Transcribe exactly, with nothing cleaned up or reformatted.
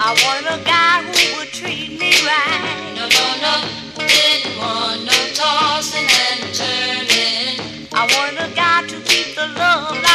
I want a guy who would treat me right. No, no, no, didn't want no tossing and turning. I want a guy to keep the love